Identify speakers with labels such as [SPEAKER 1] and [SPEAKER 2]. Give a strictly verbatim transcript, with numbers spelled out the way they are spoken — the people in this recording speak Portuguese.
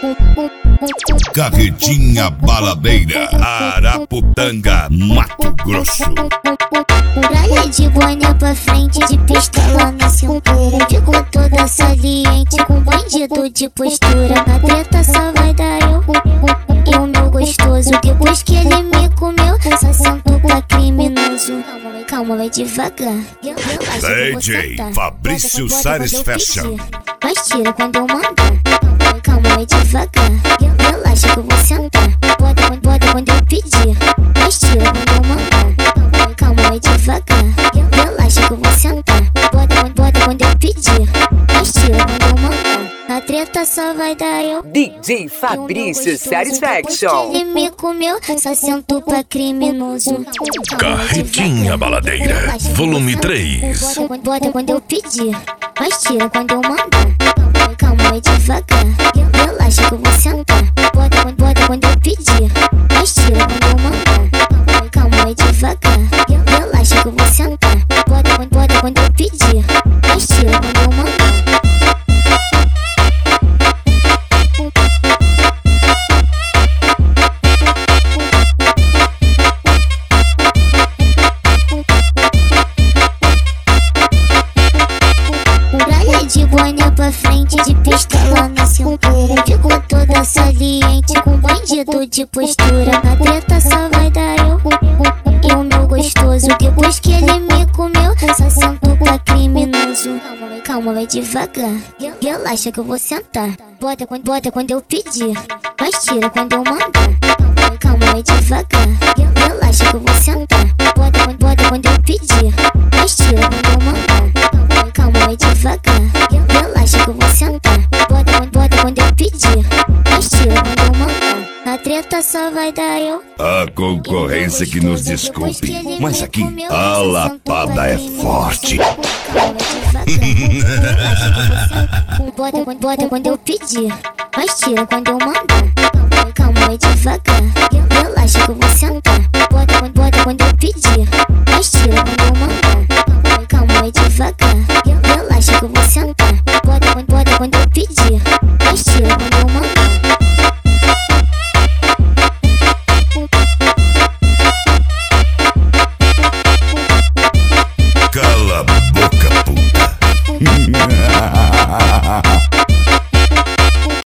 [SPEAKER 1] Carretinha Baladeira, Araputanga, Mato Grosso.
[SPEAKER 2] Muralha de boné pra frente, de pistola na cintura. Ficou toda saliente, com bandido de postura. Na treta só vai dar eu e o meu gostoso. Depois que ele me comeu, só sentou pra criminoso. Calma, vai devagar.
[SPEAKER 1] D J Fabrício Sares Fashion.
[SPEAKER 2] Mas tira quando eu mandar. Calma, vai devagar. Relaxa que eu vou sentar. Bota, bota quando eu pedir. Mas tira quando eu mandar. Calma, vai devagar. Relaxa que eu vou sentar. Bota, bota quando eu pedir. Mas tira quando eu mandar. Na treta só vai dar eu.
[SPEAKER 3] D J Fabrício Sares Fashion.
[SPEAKER 2] Ele me comeu, só sentou pra criminoso.
[SPEAKER 1] Carretinha Baladeira, volume três.
[SPEAKER 2] Bota, bota quando eu pedir. Mas tira quando eu mandar. Calma, vai devagar. Relaxa que eu vou sentar. Bota, bota quando eu pedir. Mas tira quando eu mandar. Calma, vai devagar. Relaxa que eu vou sentar. Bota, bota quando eu pedir. Mas tira quando eu mandar. De boné pra frente, de pistola na cintura. Ficou toda saliente, com bandido de postura. Na treta só vai dar eu e o meu gostoso. Depois que ele me comeu, só sentou pra criminoso. Calma, vai devagar. Relaxa que eu vou sentar. Bota, bota quando eu pedir. Mas tira quando eu mandar. Calma, vai devagar. Relaxa que eu vou sentar. Bota, bota quando eu pedir. Mas tira quando eu mandar. Calma, vai devagar. Relaxa que eu vou sentar. Bota, bota quando eu pedir. Mas tira quando eu mandar. Na treta só vai dar eu.
[SPEAKER 1] A concorrência que nos desculpe, mas aqui a lapada é forte.
[SPEAKER 2] Bota, bota quando eu pedir. Mas tira quando eu mandar. Calma, vai devagar. Relaxa que eu vou sentar. Bota, bota quando eu pedir.